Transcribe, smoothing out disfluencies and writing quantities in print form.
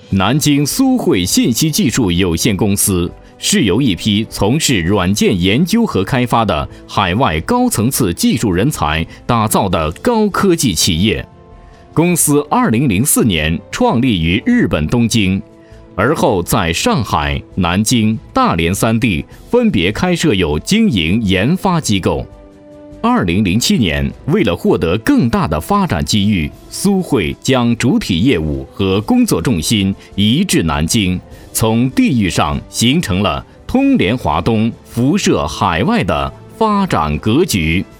南京苏汇信息技术有限公司是由一批从事软件研究和开发的海外高层次技术人才打造的高科技企业。公司2004年创立于日本东京，而后在上海、南京、大连3地分别开设有经营研发机构。2007年，为了获得更大的发展机遇，苏汇将主体业务和工作重心移至南京，从地域上形成了通联华东、辐射海外的发展格局。